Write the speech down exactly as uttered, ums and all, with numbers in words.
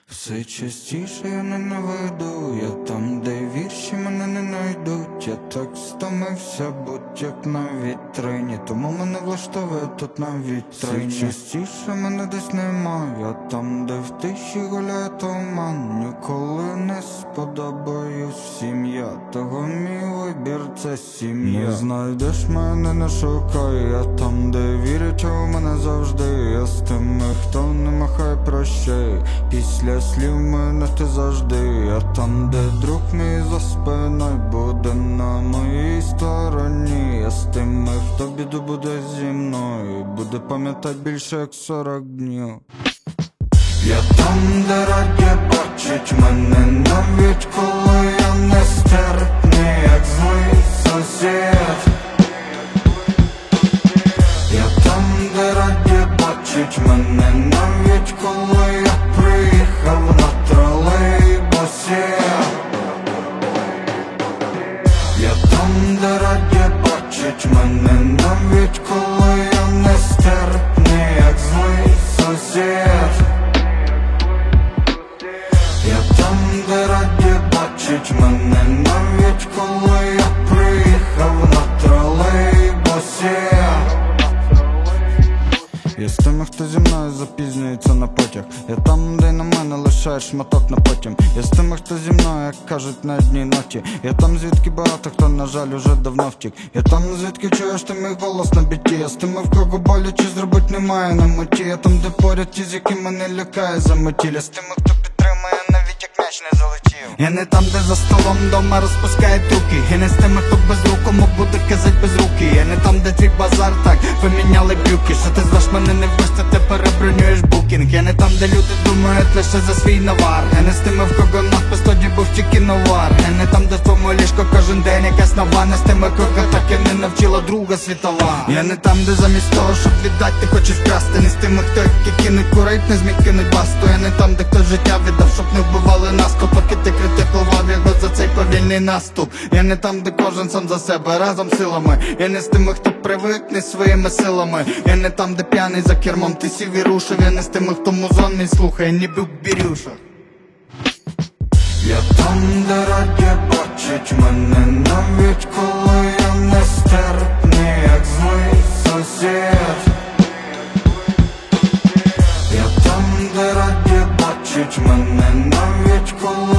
Все частіше я ненавиду, я там, де вірші мене не найдуть. Я так стомився, будь як на вітрині, тому мене влаштовує тут на вітрині. Все частіше мене десь нема, я там, де в тиші гуляє туман. Ніколи не сподобаюсь всім я, того мій вибір це сім'я. Не знайдеш мене, не шукай, я там, де вірять у мене завжди. Я з тими, хто не махає прощай, після слів мене ти завжди. Я там, де друг мій за спиною буде на моїй стороні. Я з тими, хто біду буде зі мною, буде пам'ятать більше як сорок днів. Я там, де раді бачить мене, навіть коли я нестерпний, як злий сусід. Я там, де раді бачить мене, навіть коли я приїхав на тролейбусі. Я там, де раді бачить мене, навіть коли я нестерпний, як злий сусід. Я там, де раді бачить мене, навіть коли я приїхав на тролейбусі. Я з тими, хто зі мною запізнюється на потяг. Я там, де на мене лишаєш шматок на потім. Я з тими, хто зі мною, як кажуть, на одній ноті. Я там, звідки багато хто, на жаль, уже давно втік. Я там, звідки чуєш ти мій голос на біті. Я з тими, в кого боляче зробить немає на меті. Я там, де поряд ті, з якими мене лякає заметіль. Я з тими, хто підтримує, навіть як м'яч не залетів. Я не там, де за столом дома розпускають руки. Я не з тими, хто без рук, кому буде казать без руки. Я не там, де твій базар, так, поміняли брюки. Що ти зваш мене не вбився, ти перебронюєш букінг. Я не там, де люди думають лише за свій навар. Я не з тими, в кого надпис, тоді був тільки новар. Я не там, де в твоєму ліжко кожен день якась нова. Не з тими, кого так і не навчила Друга світова. Я не там, де замість того, щоб віддати, ти хочеш вкрасти. Не з тими, хто як кинуть курить, не зміг кинуть басту. Я не там, де хто життя віддав, щоб не вбивали нас, поки ти критикував його за цей повільний наступ. Я не там, де кожен сам за себе, разом силами. Я не з тими, хто привикне своїми силами. Я не там, де п'яний за кермом ти сів і рушив. Я не з тими, хто музон мій слухає, ніби в бірюшах. Я там, де раді бачить мене, навіть коли я нестерпний, як злий сусід. Я там, де раді бачить мене, навіть коли